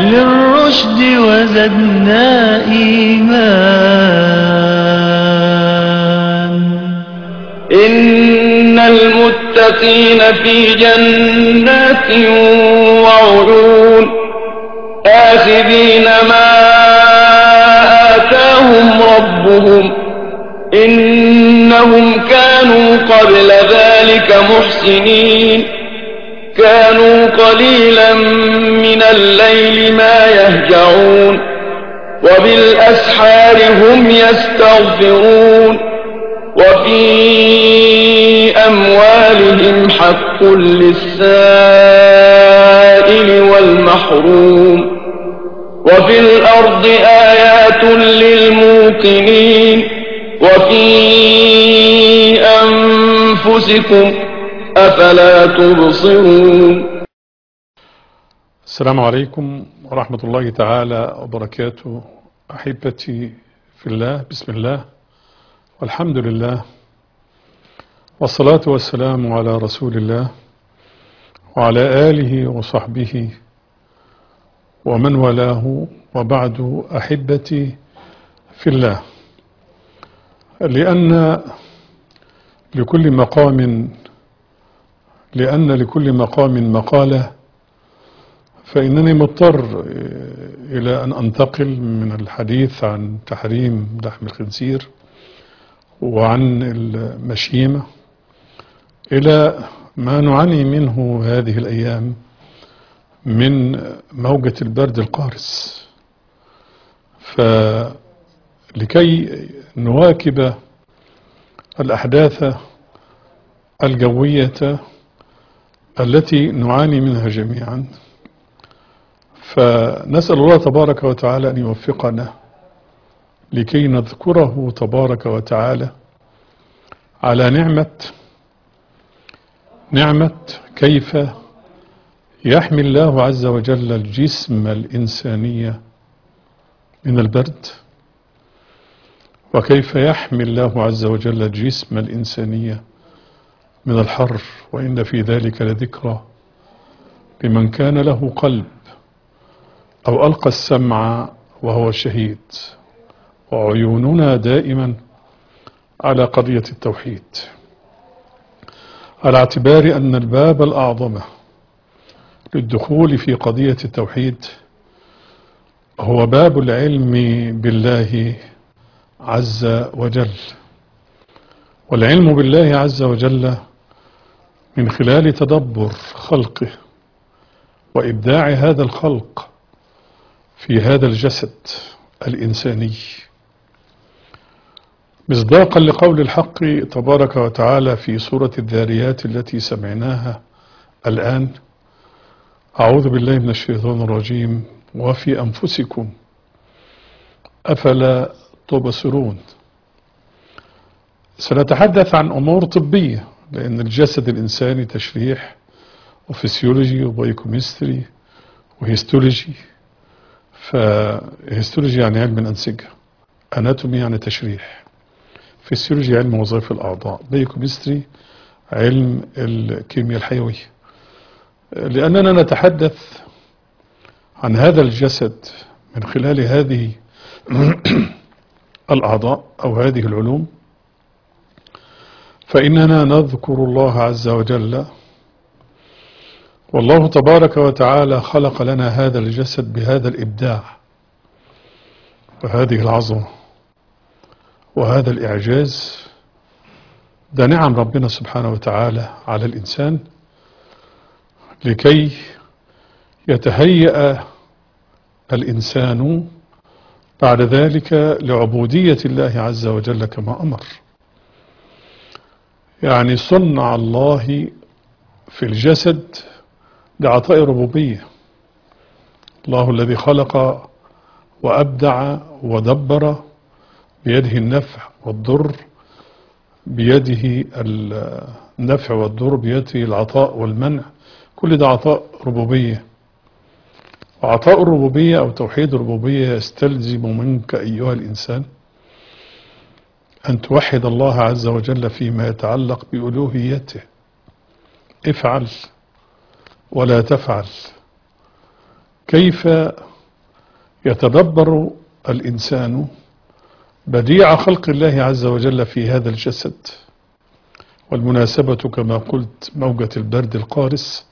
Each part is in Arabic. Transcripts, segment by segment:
للرشد وزدنا إيمان. إن المتقين في جنات وعيون آخذين ما آتاهم ربهم إنهم كانوا قبل ذلك محسنين كانوا قليلا من الليل ما يهجعون وبالأسحار هم يستغفرون وفي أموالهم حق للسائل والمحروم وفي الأرض آيات للموقنين وفي أنفسكم أفلا تبصرون. السلام عليكم ورحمة الله تعالى وبركاته. أحبتي في الله، بسم الله والحمد لله والصلاة والسلام على رسول الله وعلى آله وصحبه ومن والاه، وبعد. أحبتي في الله، لأن لكل مقام مقالة، فإنني مضطر إلى أن أنتقل من الحديث عن تحريم لحم الخنزير وعن المشيمة إلى ما نعاني منه هذه الأيام من موجة البرد القارس. فلكي نواكب الأحداث الجوية التي نعاني منها جميعا، فنسأل الله تبارك وتعالى أن يوفقنا لكي نذكره تبارك وتعالى على نعمة كيف يحمي الله عز وجل الجسم الإنساني من البرد، وكيف يحمي الله عز وجل الجسم الإنساني من الحر. وإن في ذلك لذكرى لمن كان له قلب أو ألقى السمع وهو شهيد. وعيوننا دائما على قضية التوحيد، على اعتبار أن الباب الأعظم للدخول في قضية التوحيد هو باب العلم بالله عز وجل. والعلم بالله عز وجل من خلال تدبر خلقه وإبداع هذا الخلق في هذا الجسد الإنساني، مصداقا لقول الحق تبارك وتعالى في سورة الذاريات التي سمعناها الآن: أعوذ بالله من الشيطان الرجيم، وفي أنفسكم أفلا تبصرون. سنتحدث عن أمور طبية، لأن الجسد الإنساني تشريح وفسيولوجي وبايوكيمستري وهيستولوجي. فهيستولوجي يعني علم الأنسجة، أناتومي يعني تشريح، فسيولوجي علم وظائف الأعضاء، بايوكيمستري علم الكيمياء الحيوية. لأننا نتحدث عن هذا الجسد من خلال هذه الأعضاء أو هذه العلوم، فإننا نذكر الله عز وجل. والله تبارك وتعالى خلق لنا هذا الجسد بهذا الإبداع وهذه العظمة وهذا الإعجاز. ده نعم ربنا سبحانه وتعالى على الإنسان لكي يتهيأ الإنسان بعد ذلك لعبودية الله عز وجل كما أمر. يعني صنع الله في الجسد لعطاء ربوبية. الله الذي خلق وأبدع ودبر، بيده النفع والضر، بيده النفع والضر، بيده العطاء والمنع، كل ده عطاء ربوبية. وعطاء الربوبية أو توحيد الربوبية يستلزم منك أيها الإنسان أن توحد الله عز وجل فيما يتعلق بألوهيته. افعل ولا تفعل. كيف يتدبر الإنسان بديع خلق الله عز وجل في هذا الجسد. والمناسبة كما قلت موجة البرد القارس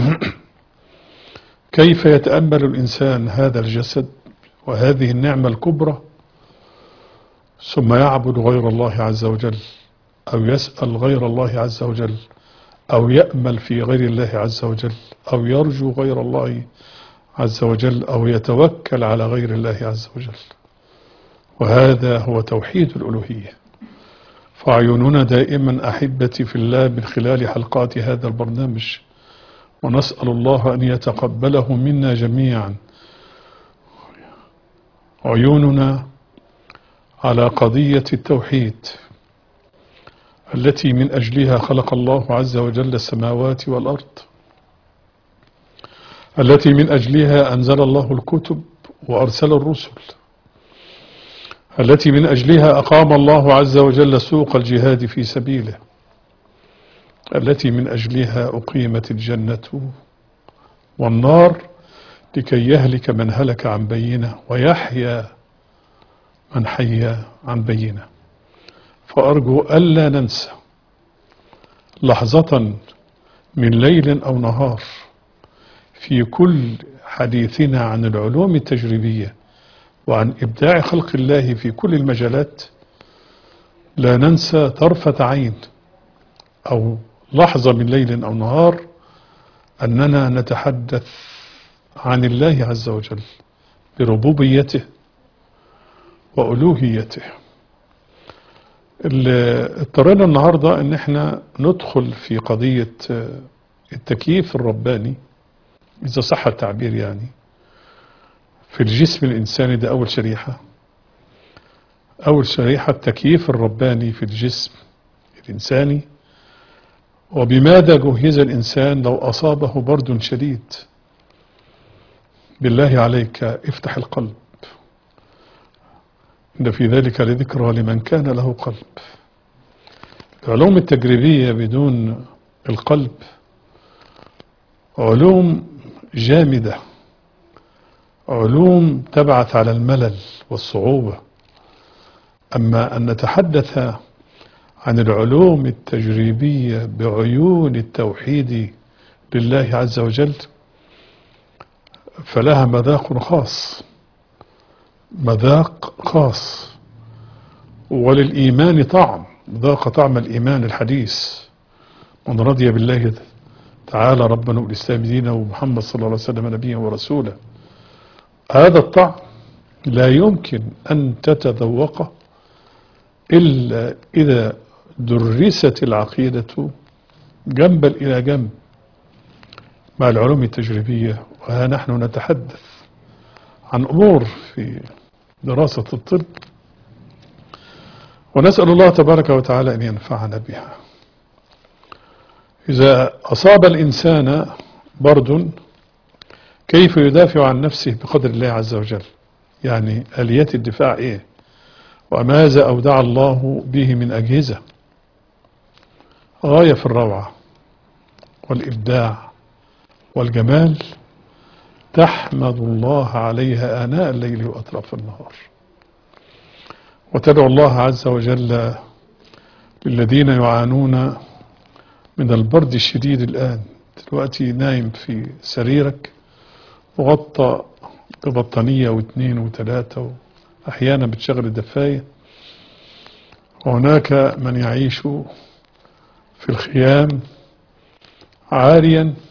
كيف يتأمل الإنسان هذا الجسد وهذه النعمة الكبرى ثم يعبد غير الله عز وجل أو يسأل غير الله عز وجل أو يأمل في غير الله عز وجل أو يرجو غير الله عز وجل أو يتوكل على غير الله عز وجل. وهذا هو توحيد الألوهية. فأعيننا دائما أحبتي في الله من خلال حلقات هذا البرنامج، ونسأل الله أن يتقبله منا جميعا، عيوننا على قضية التوحيد التي من أجلها خلق الله عز وجل السماوات والأرض، التي من أجلها أنزل الله الكتب وأرسل الرسل، التي من أجلها أقام الله عز وجل سوق الجهاد في سبيله، التي من أجلها أقيمت الجنة والنار لكي يهلك من هلك عن بينه ويحيى من حي عن بينه. فأرجو ألا ننسى لحظة من ليل أو نهار في كل حديثنا عن العلوم التجريبية وعن إبداع خلق الله في كل المجالات، لا ننسى طرفة عين أو لحظة من ليل أو نهار أننا نتحدث عن الله عز وجل بربوبيته وألوهيته. اضطرينا النهاردة أن احنا ندخل في قضية التكييف الرباني إذا صح التعبير يعني في الجسم الإنساني. ده أول شريحة، أول شريحة التكييف الرباني في الجسم الإنساني، وبماذا جهز الإنسان لو أصابه برد شديد. بالله عليك افتح القلب، إن في ذلك لذكرى لمن كان له قلب. العلوم التجريبية بدون القلب علوم جامدة، علوم تبعث على الملل والصعوبة. أما أن نتحدث عن العلوم التجريبية بعيون التوحيد لله عز وجل فلها مذاق خاص، مذاق خاص. وللإيمان طعم، ذاق طعم الإيمان الحديث: من رضي بالله تعالى ربنا والإسلام دينا ومحمد صلى الله عليه وسلم نبيا ورسولا. هذا الطعم لا يمكن أن تتذوقه إلا إذا درست العقيدة جنبا إلى جنب مع العلوم التجريبية. وها نحن نتحدث عن أمور في دراسة الطب، ونسأل الله تبارك وتعالى أن ينفعنا بها. إذا أصاب الإنسان برد كيف يدافع عن نفسه بقدر الله عز وجل؟ يعني آليات الدفاع إيه؟ وماذا أودع الله به من أجهزة غاية في الروعة والإبداع والجمال، تحمد الله عليها آناء الليل وأطراف النهار، وتدعو الله عز وجل للذين يعانون من البرد الشديد الآن. دلوقتي نايم في سريرك مغطى ببطانية واثنين وثلاثة، وأحيانا بتشغل الدفاية. وهناك من يعيش في الخيام عاريا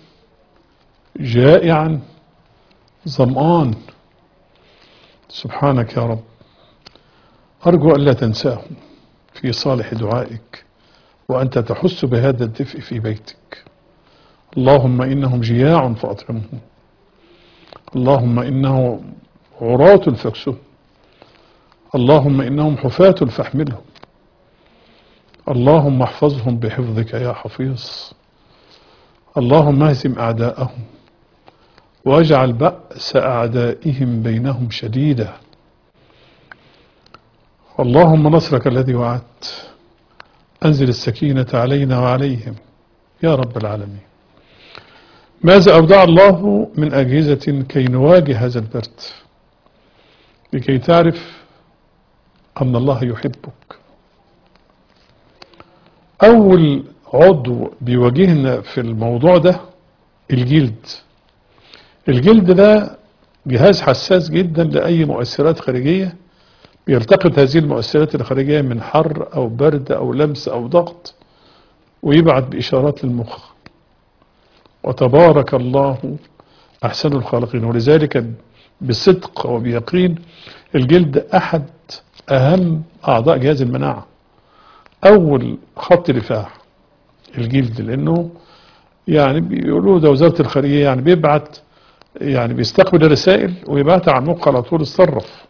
جائعا ظمآن. سبحانك يا رب، أرجو ألا تنساهم في صالح دعائك وأنت تحس بهذا الدفء في بيتك. اللهم إنهم جياع فأطعمهم، اللهم إنهم عراة فاكسهم، اللهم إنهم حفاة فاحملهم، اللهم احفظهم بحفظك يا حفيظ، اللهم اهزم أعداءهم واجعل بأس أعدائهم بينهم شديدا. اللهم نصرك الذي وعدت أنزل السكينة علينا وعليهم يا رب العالمين. ماذا أودع الله من أجهزة كي نواجه هذا البرد؟ لكي تعرف أن الله يحبك. أول عضو بيواجهنا في الموضوع ده الجلد. الجلد ده جهاز حساس جدا لأي مؤثرات خارجية، بيلتقط هذه المؤثرات الخارجية من حر أو برد أو لمس أو ضغط ويبعت بإشارات للمخ. وتبارك الله أحسن الخالقين. ولذلك بصدق وبيقين الجلد أحد أهم أعضاء جهاز المناعة، أول خط دفاع الجلد، لأنه يعني بيقولوا ده وزارة الخارجية يعني بيبعت، يعني بيستقبل الرسائل ويبعتها على المخ على طول يتصرف.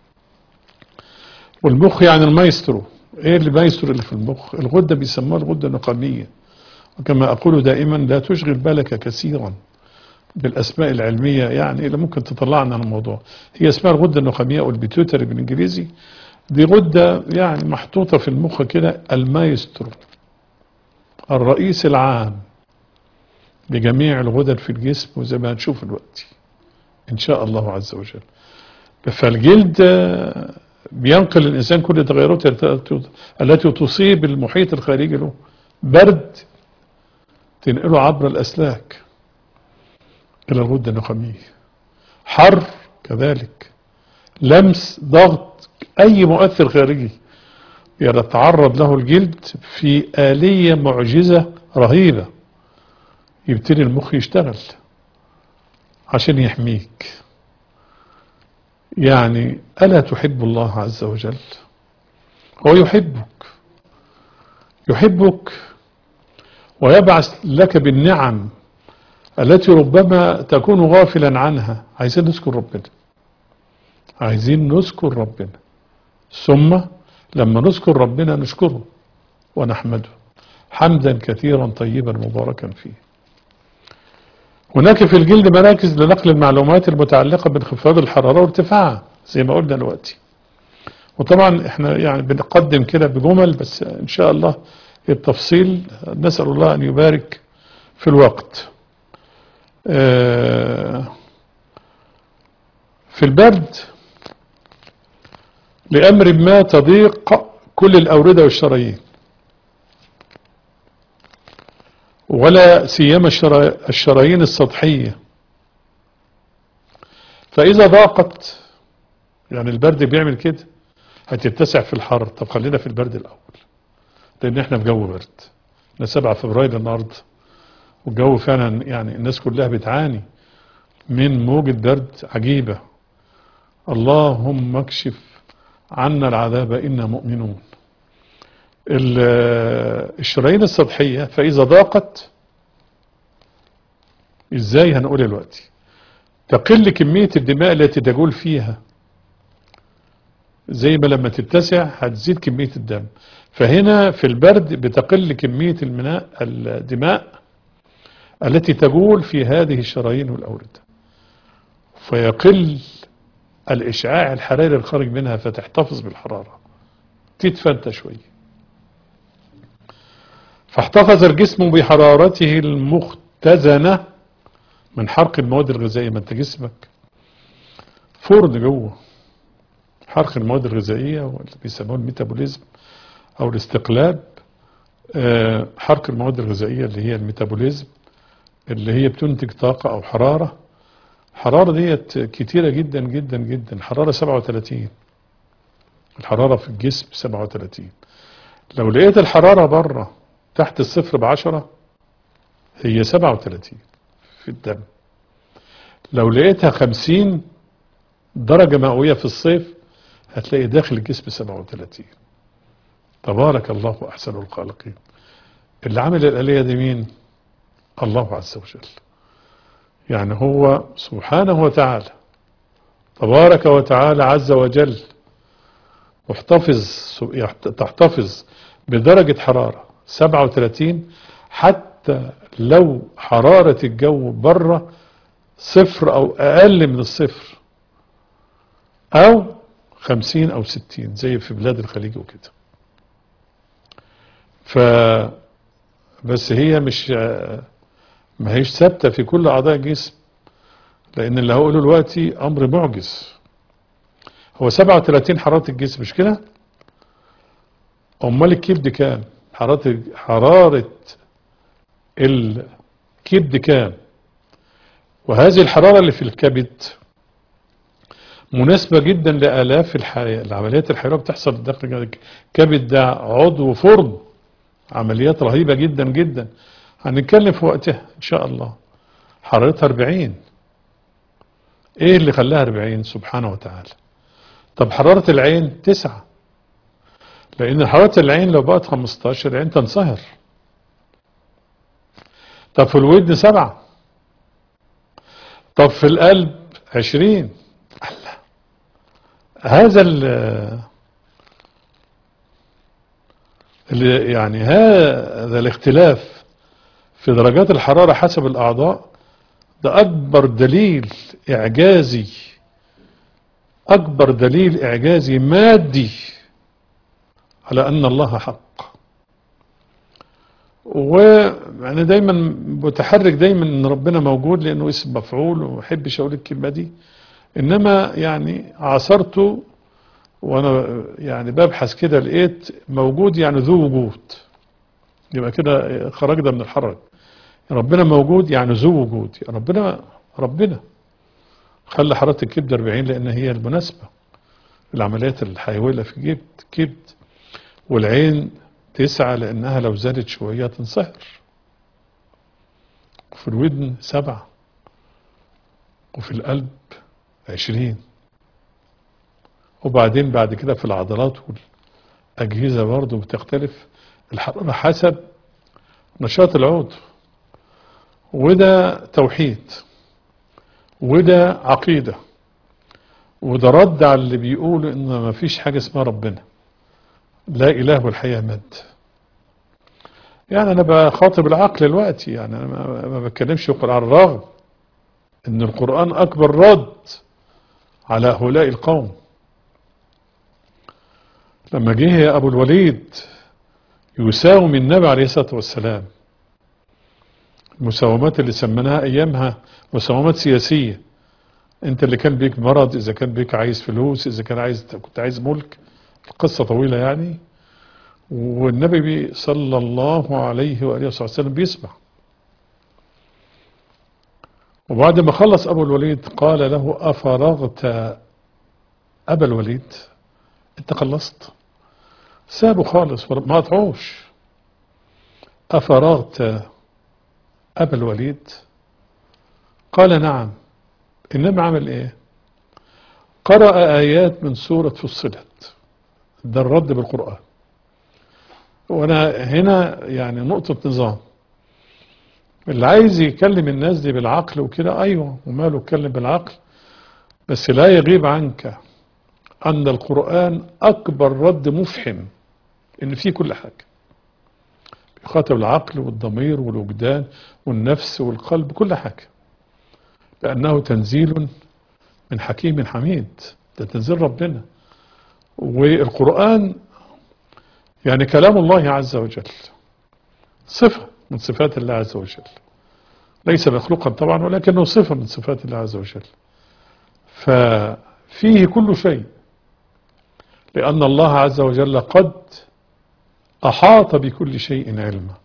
والمخ يعني المايسترو. ايه المايسترو اللي في المخ؟ الغدة بيسموها الغدة النخامية. وكما أقول دائما لا تشغل بالك كثيرا بالأسماء العلمية يعني اللي ممكن تطلعنا عن الموضوع. هي اسمها الغدة النخامية أو البيتيوتري بالإنجليزي. دي غدة يعني محطوطة في المخ كده، المايسترو الرئيس العام بجميع الغدد في الجسم، وزي ما هنشوف دلوقتي إن شاء الله عز وجل. فالجلد بينقل الإنسان كل التغيرات التي تصيب المحيط الخارجي له. برد تنقله عبر الأسلاك إلى الغدة النخامية، حر كذلك، لمس، ضغط، أي مؤثر خارجي يتعرض له الجلد في آلية معجزة رهيبة يبتدي المخ يشتغل عشان يحميك. يعني ألا تحب الله عز وجل؟ هو يحبك ويبعث لك بالنعم التي ربما تكون غافلا عنها. عايزين نذكر ربنا، ثم لما نذكر ربنا نشكره ونحمده حمدا كثيرا طيبا مباركا فيه. هناك في الجلد مراكز لنقل المعلومات المتعلقة بانخفاض الحرارة وارتفاعها زي ما قلنا دلوقتي. وطبعا احنا يعني بنقدم كده بجمل، بس ان شاء الله التفصيل نسأل الله ان يبارك في الوقت. في البرد لأمر ما تضيق كل الأوردة والشرايين، ولا سيما الشرايين السطحية. فإذا ضاقت، يعني البرد بيعمل كده، هتتسع في الحر. طب خلينا في البرد الأول، لأن احنا في جو برد. احنا 7 فبراير النهارده، والجو فعلا يعني الناس كلها بتعاني من موجة برد عجيبة. اللهم اكشف عنا العذاب إنا مؤمنون. الشرايين السطحية فإذا ضاقت، ازاي؟ هنقول دلوقتي. تقل كمية الدماء التي تجول فيها، زي ما لما تتسع هتزيد كمية الدم. فهنا في البرد بتقل كمية الدماء التي تجول في هذه الشرايين والأوردة، فيقل الإشعاع الحراري الخارج منها، فتحتفظ بالحرارة، تدفى انت شوية. فاحتفظ الجسم بحرارته المختزنة من حرق المواد الغذائية. ما انت جسمك فرن جوه، حرق المواد الغذائية واللي بيسموه الميتابوليزم او الاستقلاب. حرق المواد الغذائية اللي هي الميتابوليزم، اللي هي بتنتج طاقة او حرارة. الحرارة ديت كتيرة جدا جدا جدا. حرارة 37، الحرارة في الجسم 37. لو لقيت الحرارة بره تحت الصفر ب10، هي 37 في الدم. لو لقيتها 50 درجة مئوية في الصيف، هتلاقي داخل الجسم 37. تبارك الله أحسن الخالقين. اللي عمل الآلية دي مين؟ الله عز وجل. يعني هو سبحانه وتعالى، تبارك وتعالى عز وجل، تحتفظ بدرجة حرارة 37، حتى لو حرارة الجو بره صفر أو أقل من الصفر، أو 50 أو 60 زي في بلاد الخليج وكده. بس هي ما هيش ثابتة في كل أعضاء الجسم، لأن اللي هقوله دلوقتي أمر معجز. هو 37 حرارة الجسم مش كده؟ امال الكبد كام؟ حرارة الكبد كام؟ وهذه الحرارة اللي في الكبد مناسبة جدا لآلاف العمليات الحيوية بتحصل داخل الكبد. ده عضو فرن، عمليات رهيبة جدا جدا، هنتكلم في وقتها ان شاء الله. حرارتها 40. ايه اللي خلاها 40؟ سبحانه وتعالى. طب حرارة العين 9، لان حرارة العين لو بقت 15 العين تنصهر. طب في الودن 7، طب في القلب 20. هذا يعني هذا الاختلاف في درجات الحرارة حسب الأعضاء ده أكبر دليل إعجازي، أكبر دليل إعجازي مادي على أن الله حق. وأنا دايما بتحرك دايما أن ربنا موجود لأنه اسم مفعول، وما بحبش أقول الكلمة دي، إنما يعني عاصرته وأنا يعني ببحث كده لقيت موجود يعني ذو وجود، يبقى كده خرجنا من الحرج. ربنا موجود يعني ذو وجود، يعني ربنا خلى حرارة الكبد 40 لأن هي المناسبة العمليات الحيوية في الكبد، والعين 9 لأنها لو زادت شوية تنصهر، وفي الودن 7، وفي القلب 20. وبعدين بعد كده في العضلات والأجهزة برضه بتختلف الحرارة حسب نشاط العضو. وده توحيد، وده عقيدة، وده رد على اللي بيقولوا ان ما فيش حاجة اسمها ربنا، لا اله والحياة مد. يعني انا بخاطب العقل دلوقتي، يعني انا ما بتكلمش على الرغم ان القرآن اكبر رد على هؤلاء القوم. لما جه ابو الوليد يساوم النبي عليه الصلاة والسلام، المساومات اللي سميناها ايامها مساومات سياسية، انت اللي كان بيك مرض، اذا كان بيك عايز فلوس، اذا كان كنت عايز ملك، القصة طويلة يعني. والنبي صلى الله عليه وآله وسلم بيسمع. وبعد ما خلص ابو الوليد قال له افرغت ابا الوليد؟ انت خلصت؟ سابه خالص ما قطعوش. افرغت ابا الوليد؟ قال نعم. النبي عمل ايه؟ قرأ آيات من سورة فصلت، ده الرد بالقرآن. وانا هنا يعني نقطة نظام، اللي عايز يكلم الناس دي بالعقل وكده ايوه وماله يتكلم بالعقل، بس لا يغيب عنك ان القرآن اكبر رد مفحم، ان فيه كل حاجة، بيخاطب العقل والضمير والوجدان والنفس والقلب، كل حاجة، لانه تنزيل من حكيم حميد، ده تنزيل ربنا. والقرآن يعني كلام الله عز وجل، صفة من صفات الله عز وجل، ليس مخلوقا طبعا ولكنه صفة من صفات الله عز وجل. ففيه كل شيء، لأن الله عز وجل قد أحاط بكل شيء علما،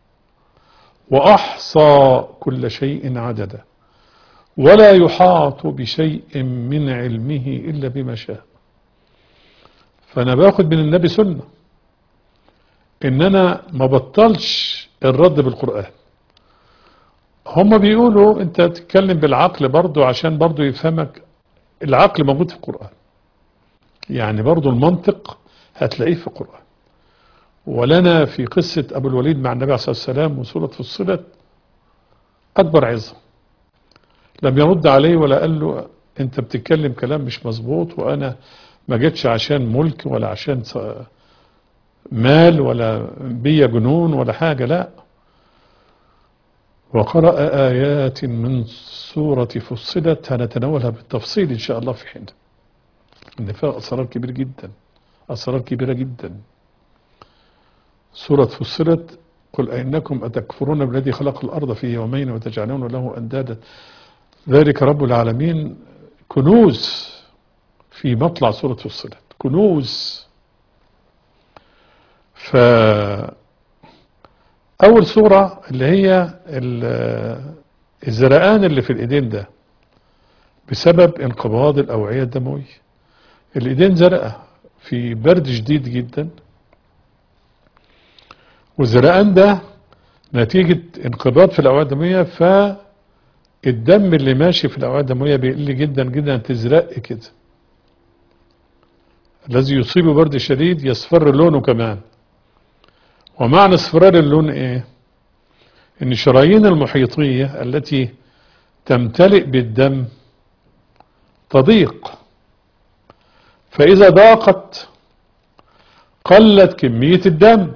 وأحصى كل شيء عددا، ولا يحاط بشيء من علمه إلا بما شاء. فأنا باخد من النبي سنة إن أنا ما بطلش الرد بالقرآن. هم بيقولوا أنت تتكلم بالعقل برضو عشان برضو يفهمك، العقل موجود في القرآن، يعني برضو المنطق هتلاقيه في القرآن. ولنا في قصة أبو الوليد مع النبي عليه الصلاة والسلام وسورة فصلت أكبر عظة، لم يرد عليه ولا قال له أنت بتتكلم كلام مش مظبوط، وأنا ما جيتش عشان ملك ولا عشان مال ولا بيا جنون ولا حاجة، لا. وقرأ آيات من سورة فصلت، هنتناولها بالتفصيل إن شاء الله في حين، إن فيها أسرار كبيرة جدا، أسرار كبيرة جدا. سورة فصلت قل أئنكم أتكفرون بالذي خلق الأرض في يومين وتجعلون له أندادا ذلك رب العالمين، كنوز في مطلع سورة فصلت، كنوز. فأول سورة اللي هي الزرقان اللي في الإيدين ده بسبب انقباض الأوعية الدموية. الإيدين زرقاء في برد شديد جدا، والزرقان ده نتيجة انقباض في الأوعية الدموية، فالدم اللي ماشي في الأوعية الدموية بيقل جدا جدا، تزرق كده. الذي يصيبه برد شديد يصفر لونه كمان. ومعنى اصفرار اللون ايه؟ ان الشرايين المحيطية التي تمتلئ بالدم تضيق، فإذا ضاقت قلت كمية الدم،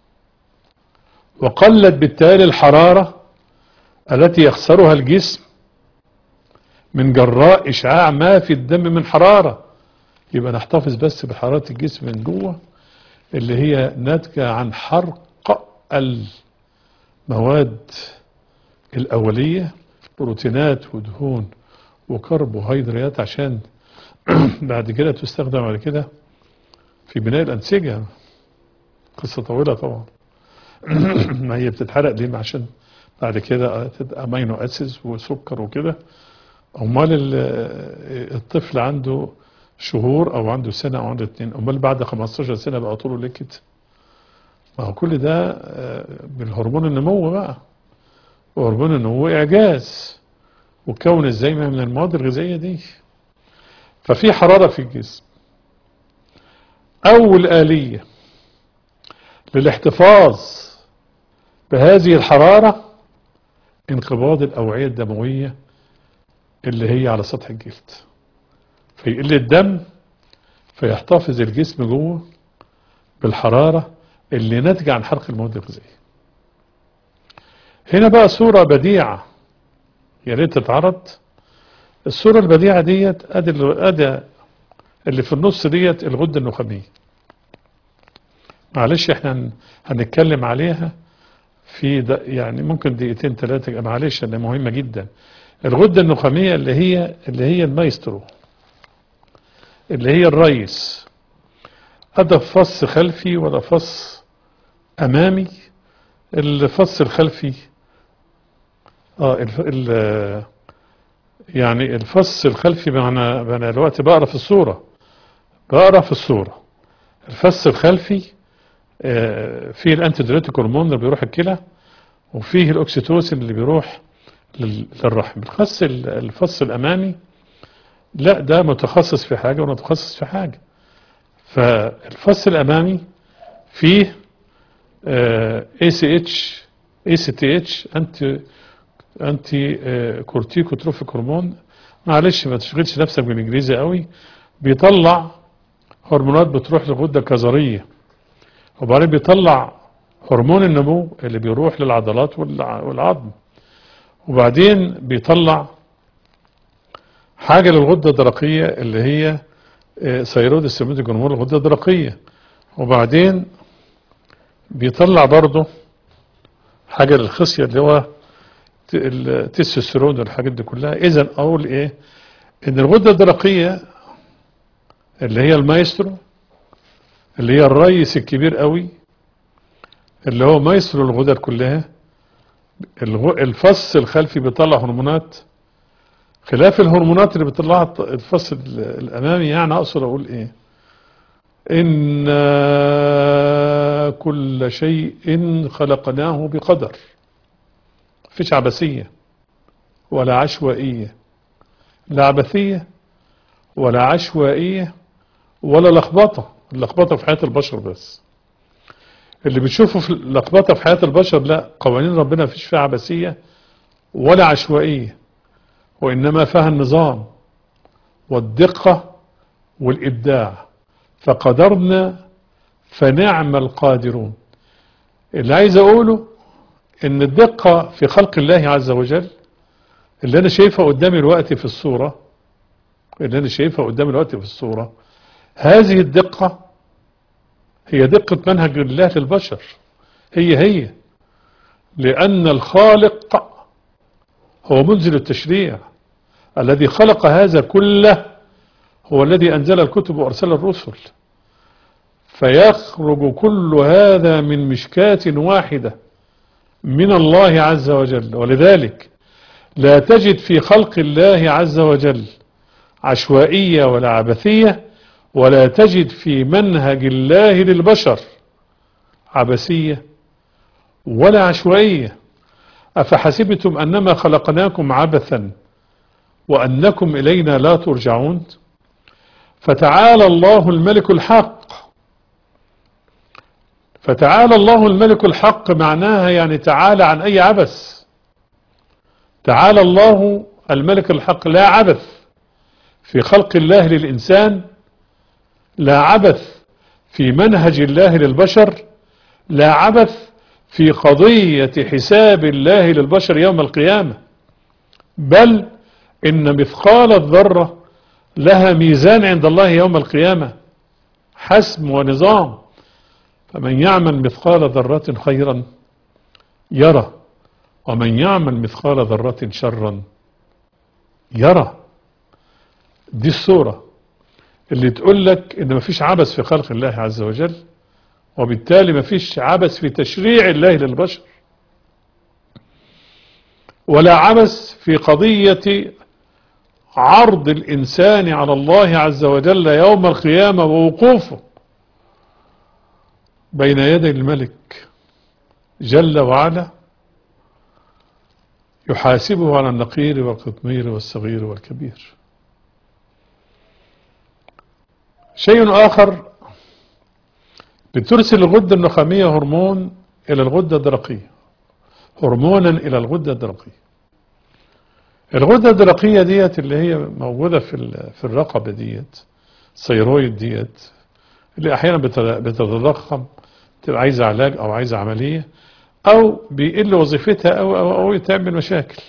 وقلت بالتالي الحرارة التي يخسرها الجسم من جراء إشعاع ما في الدم من حرارة. يبقى نحتفظ بس بحرارة الجسم من جوه اللي هي ناتجة عن حرق المواد الأولية، بروتينات ودهون وكربوهيدرات، عشان بعد كده تستخدم بعد كده في بناء الأنسجة. قصة طويلة طبعا. ما هي بتتحرق ليه؟ عشان بعد كده تبقى امينو اسيدز وسكر وكده. امال الطفل عنده شهور او عنده سنة او عنده 2، امال بعد 15 سنة بقى طوله ليه كده؟ ما هو كل ده بالهرمون النمو بقى، وهرمون النمو اعجاز وكون ازاي من المواد الغذائية دي. ففي حرارة في الجسم. اول آلية للاحتفاظ بهذه الحرارة انقباض الأوعية الدموية اللي هي على سطح الجلد، فيقل الدم فيحتفظ الجسم جوه بالحرارة اللي ناتجة عن حرق المواد الغذائية. هنا بقى صورة بديعة يا ريت تتعرض. الصورة البديعة ديت ادي اللي في النص ديت الغدة النخامية. معلش احنا هنتكلم عليها في يعني ممكن دقيقتين ثلاثة، معلش لأنها مهمة جدا. الغدة النخامية اللي هي المايسترو، اللي هي الرئيس. هذا فص خلفي ولا فص أمامي. الفص الخلفي يعني الفص الخلفي، أنا دلوقتي بقرا في الصورة. الفص الخلفي فيه الانتيديوريتيك هرمون اللي بيروح الكلى، وفيه الاكسيتوسين اللي بيروح للرحم. الفص الامامي لا، ده متخصص في حاجة ومتخصص في حاجة. فالفص الامامي فيه ACTH انتي كورتيكوتروفيك هرمون. معلش ما تشغلش نفسك بالانجليزي قوي. بيطلع هرمونات بتروح للغدة الكظرية، وبعدين بيطلع هرمون النمو اللي بيروح للعضلات والعظم، وبعدين بيطلع حاجة للغدة الدرقية اللي هي ثيرويد ستيموليتنج هرمون الغدة الدرقية، وبعدين بيطلع برضه حاجة للخصية اللي هو التستوستيرون والحاجات دي كلها. إذن أقول إيه؟ إن الغدة الدرقية اللي هي المايسترو، اللي هي الرئيس الكبير قوي، اللي هو مايسترو الغدد كلها. الفص الخلفي بيطلع هرمونات خلاف الهرمونات اللي بيطلعها الفص الامامي. يعني اقصد اقول ايه؟ ان كل شيء خلقناه بقدر. مفيش عبثية ولا عشوائية، لا عبثية ولا عشوائية ولا لخبطة. اللخبطة في حياة البشر بس. اللي بتشوفه في اللخبطة في حياة البشر، لا، قوانين ربنا مفيش فيها عبثية ولا عشوائية، وإنما فيها النظام والدقة والإبداع. فقدرنا فنعم القادرون. اللي عايز أقوله إن الدقة في خلق الله عز وجل اللي أنا شايفها قدامي الوقت في الصورة، هذه الدقة هي دقة منهج الله للبشر. هي لأن الخالق هو منزل التشريع الذي خلق هذا كله، هو الذي أنزل الكتب وأرسل الرسل، فيخرج كل هذا من مشكاة واحدة من الله عز وجل. ولذلك لا تجد في خلق الله عز وجل عشوائية ولا عبثية، ولا تجد في منهج الله للبشر عبثية ولا عشوائية. أفحسبتم أنما خلقناكم عبثا وأنكم إلينا لا ترجعون؟ فتعالى الله الملك الحق. فتعالى الله الملك الحق معناها يعني تعالى عن أي عبث. تعالى الله الملك الحق، لا عبث في خلق الله للإنسان، لا عبث في منهج الله للبشر، لا عبث في قضية حساب الله للبشر يوم القيامة، بل إن مثقال الذرة لها ميزان عند الله يوم القيامة، حسم ونظام. فمن يعمل مثقال ذرة خيرا يرى، ومن يعمل مثقال ذرة شرا يرى. دي الصورة اللي تقول لك إن مفيش عبث في خلق الله عز وجل، وبالتالي مفيش عبث في تشريع الله للبشر، ولا عبث في قضية عرض الإنسان على الله عز وجل يوم القيامة ووقوفه بين يدي الملك جل وعلا يحاسبه على النقير والقطمير والصغير والكبير. شيء آخر، بترسل الغدة النخامية هرمون إلى الغدة الدرقية، هرمونا إلى الغدة الدرقية. الغدة الدرقية ديت اللي هي موجودة في الرقبة ديت، الثيرويد ديت، اللي أحيانا بتتضخم، تبقى عايزة علاج أو عايزة عملية، أو بيقل وظيفتها أو تعمل مشاكل.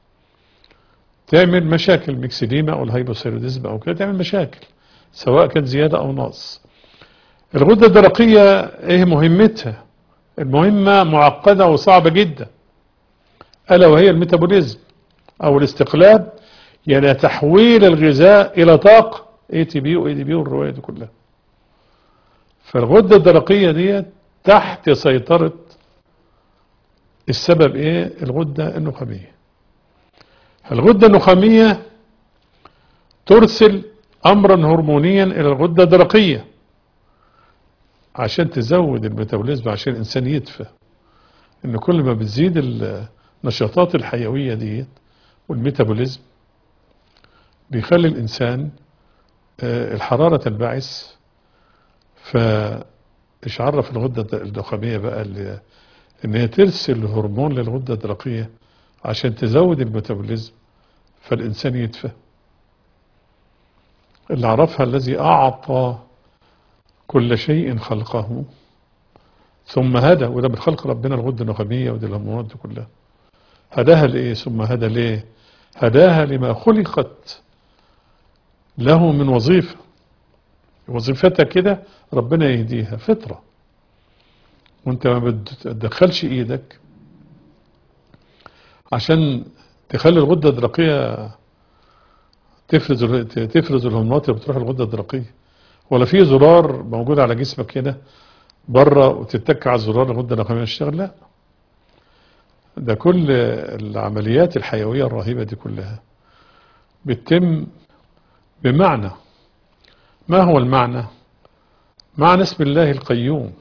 تعمل مشاكل ميكسيديما أو الهايبوثيروديزم أو كده، تعمل مشاكل سواء كان زيادة أو نقص. الغدة الدرقية إيه مهمتها؟ المهمة معقدة وصعبة جدا، ألا وهي الميتابوليزم أو الاستقلاب، يعني تحويل الغذاء إلى طاقة ATP و ADP والرواية دي كلها. فالغدة الدرقية دي تحت سيطرة السبب إيه؟ الغدة النخامية. الغدة النخامية ترسل أمرا هرمونيا إلى الغدة الدرقية عشان تزود الميتابوليزم، عشان الإنسان يدفى. إن كل ما بتزيد النشاطات الحيوية دي والميتابوليزم بيخلي الإنسان الحرارة تنبعث. فإيش عرف الغدة النخامية بقى إن هي ترسل هرمون للغدة الدرقية عشان تزود الميتابوليزم فالإنسان يدفى. اللي عرفها الذي أعطى كل شيء خلقه ثم هدى، وده من خلق ربنا الغدة النخامية ودي الهرمونات دي كلها. هداها لإيه؟ ثم هدى ليه؟ هداها لما خلقت له من وظيفة، وظيفتها كده ربنا يهديها فطرة. وانت ما بتدخلش ايدك عشان تخلي الغدة الدرقية تفرز الهرمونات اللي بتروح الغدة الدرقية، ولا في زرار موجود على جسمك كده بره وتتك على الزرار الغدة النخامية تشتغل؟ لا، ده كل العمليات الحيوية الرهيبة دي كلها بتتم بمعنى. ما هو المعنى؟ معنى اسم الله القيوم،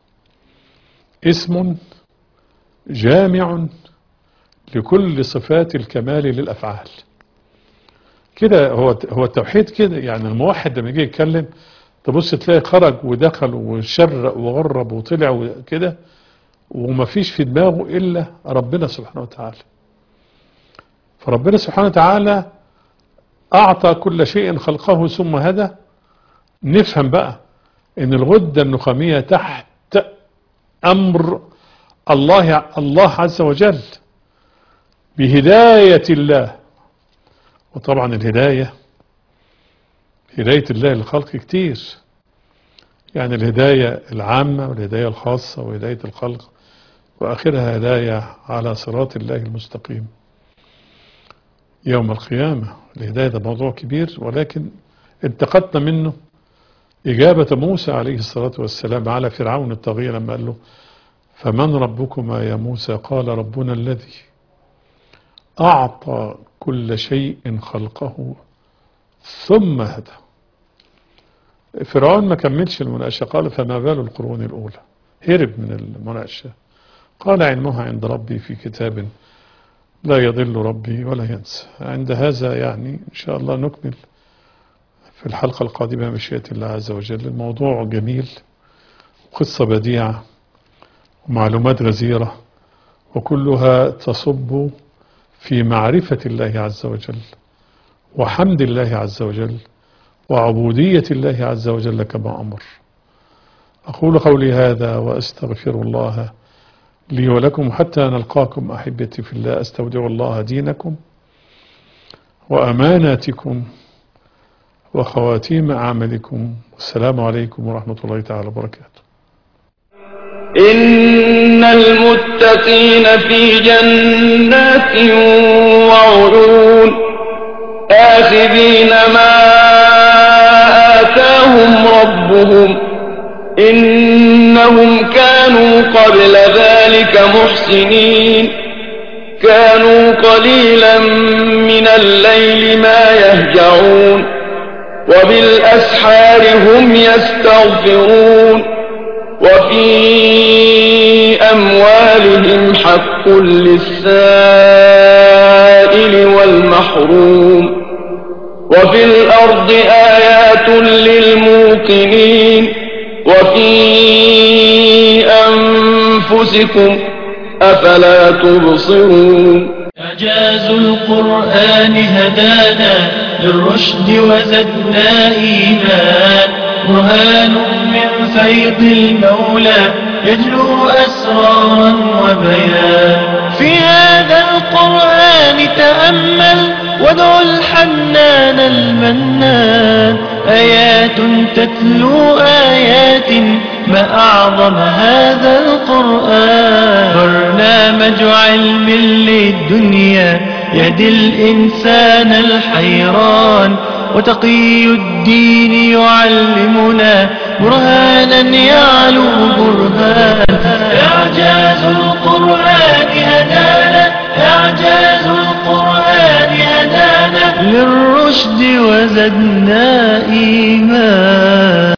اسم جامع لكل صفات الكمال للأفعال. كده هو التوحيد كده. يعني الموحد لما يجي يتكلم تبص تلاقي خرج ودخل وشرق وغرب وطلع وكده، وما فيش في دماغه إلا ربنا سبحانه وتعالى. فربنا سبحانه وتعالى أعطى كل شيء خلقه ثم هدى. نفهم بقى إن الغدة النخامية تحت أمر الله عز وجل بهداية الله. وطبعا هداية الله للخلق كتير، يعني الهداية العامة والهداية الخاصة وهداية الخلق، وآخرها هداية على صراط الله المستقيم يوم القيامة. الهداية ده موضوع كبير، ولكن انتقدنا منه إجابة موسى عليه الصلاة والسلام على فرعون الطاغية لما قال له فمن ربكما يا موسى؟ قال ربنا الذي أعطى كل شيء خلقه ثم هدى. فرعون ما كملش المناقشة، قال فما بال القرون الأولى، هرب من المناقشة. قال علمها عند ربي في كتاب لا يضل ربي ولا ينسى. عند هذا يعني إن شاء الله نكمل في الحلقة القادمة مشيئة الله عز وجل. الموضوع جميل، قصة بديعة ومعلومات غزيرة، وكلها تصب في معرفة الله عز وجل وحمد الله عز وجل وعبودية الله عز وجل كما أمر. أقول قولي هذا وأستغفر الله لي ولكم حتى نلقاكم أحبتي في الله. أستودع الله دينكم وأماناتكم وخواتيم أعمالكم، والسلام عليكم ورحمة الله تعالى وبركاته. إن المتقين في جنات وعيون آخذين ما آتاهم ربهم إنهم كانوا قبل ذلك محسنين كانوا قليلا من الليل ما يهجعون وبالأسحار هم يستغفرون وفي أموالهم حق للسائل والمحروم وفي الأرض آيات للموقنين وفي أنفسكم أفلا تبصرون. إعجاز القرآن هدانا للرشد وزدنا إيمان، برهان من فيض المولى يجلو أسرارا وبيان. في هذا القرآن تأمل وادع الحنان المنان، آيات تتلو آيات ما أعظم هذا القرآن. برنامج علم للدنيا يهدي الإنسان الحيران، وتقي الدين يعلمنا برهانا يعلو برهان. إعجاز القرآن هدانا، إعجاز القرآن هدانا للرشد وزدنا إيمان.